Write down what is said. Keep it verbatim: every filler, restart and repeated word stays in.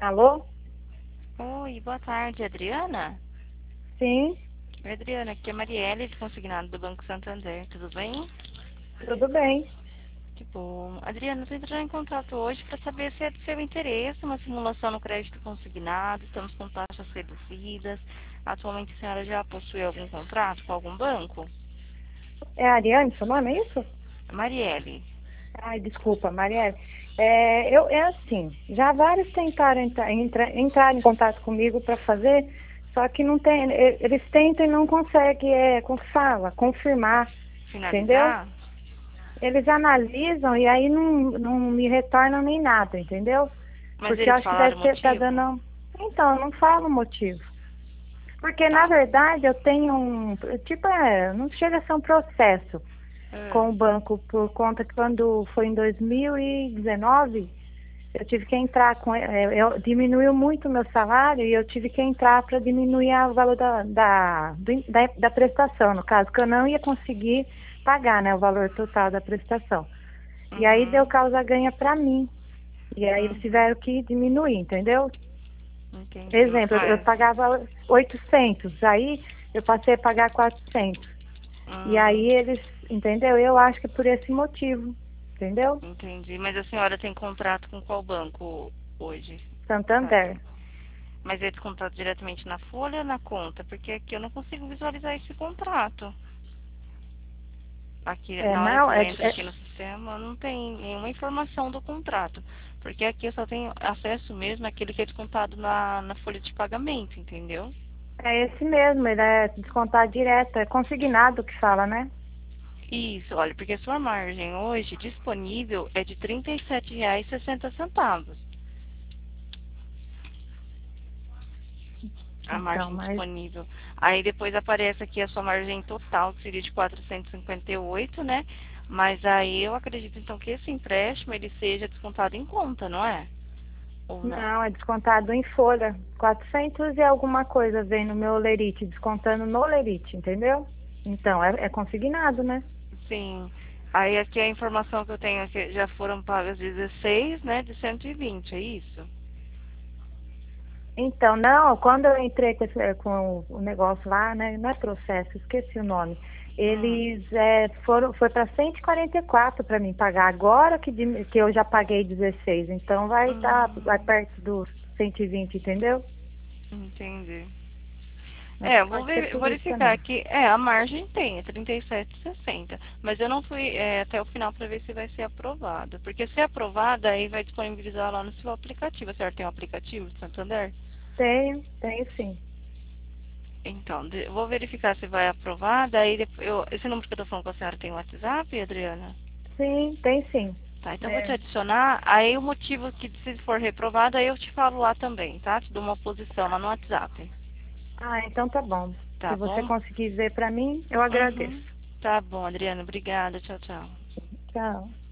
Alô? Oi, boa tarde, Adriana? Sim, Oi, Adriana, aqui é Marielle, de consignado do Banco Santander, tudo bem? tudo bem. Que bom. Adriana, estou entrando em contato hoje para saber se é de seu interesse uma simulação no crédito consignado, estamos com taxas reduzidas. Atualmente a senhora já possui algum contrato com algum banco? É a Ariane, seu nome, é isso? Marielle. Ai, desculpa, Marielle. É, eu, é assim, já vários tentaram entrar, entra, entrar em contato comigo para fazer, só que não tem, e- eles tentam e não conseguem, é, como fala, confirmar, entendeu? Finalizar? Eles analisam e aí não, não me retornam nem nada, entendeu? Mas Porque eu eles acho que falaram deve o ter, tá motivo? dando. Então, eu não falo o motivo. Porque, na Tá. verdade, eu tenho um. Tipo, é, não chega a ser um processo Ah, com o banco por conta que quando foi em dois mil e dezenove, eu tive que entrar com. é, Eu, diminuiu muito o meu salário e eu tive que entrar para diminuir a- o valor da, da, do- da, da prestação, no caso, que eu não ia conseguir pagar, né, o valor total da prestação. E aí deu uhum, causa ganha para mim. E aí eles uhum. tiveram que diminuir, entendeu? Entendi. Exemplo, eu eu Mas, pagava oitocentos, aí eu passei a pagar quatrocentos. E aí hum, eles, entendeu? Eu acho que é por esse motivo, entendeu? entendi. Mas a senhora tem contrato com qual banco hoje? Sabe? Santander. Mas é descontado diretamente na folha ou na conta? Porque aqui eu não consigo visualizar esse contrato. Aqui, É, na hora que não, eu é, entro é, aqui no sistema, não tem nenhuma informação do contrato. Porque aqui eu só tenho acesso mesmo àquele que é descontado na, na folha de pagamento, entendeu? é esse mesmo, ele é descontado direto, é consignado que fala, né? Isso, olha, porque a sua margem hoje disponível é de trinta e sete reais e sessenta centavos. A Então, margem mas disponível. Aí depois aparece aqui a sua margem total, que seria de quatrocentos e cinquenta e oito, né? Mas aí eu acredito então que esse empréstimo ele seja descontado em conta, não é? Ou não? não, é descontado em folha. quatrocentos e alguma coisa vem no meu lerite, descontando no lerite, entendeu? Então, é, é consignado, né? Sim. Aí aqui a informação que eu tenho é que já foram pagas dezesseis, né, de cento e vinte, é isso? Então, não, quando eu entrei com, esse- com o negócio lá, né, não é processo, esqueci o nome. Hum. Eles é, foram, foi para cento e quarenta e quatro para mim pagar. Agora que, dim- que eu já paguei dezesseis, então vai estar vai Hum, perto dos cento e vinte, entendeu? entendi. Acho É, que eu vou pode ser ver- por isso verificar também. aqui. É, a margem tem, é trinta e sete e sessenta. Mas eu não fui é, até o final para ver se vai ser aprovada. Porque se é aprovada, aí vai disponibilizar lá no seu aplicativo. A senhora tem um aplicativo de Santander? Tenho, tenho sim. Então, de- eu vou verificar se vai aprovada. Aí depois, eu, esse número que eu tô falando com a senhora tem WhatsApp, Adriana? Sim, tem sim. Tá, então eu vou te É. adicionar. Aí o motivo que se for reprovado, aí eu te falo lá também, tá? Te dou uma posição lá no WhatsApp. Ah, então tá bom. Se Tá você bom? conseguir ver para mim, eu agradeço. Uhum. Tá bom, Adriana. Obrigada. Tchau, tchau. Tchau.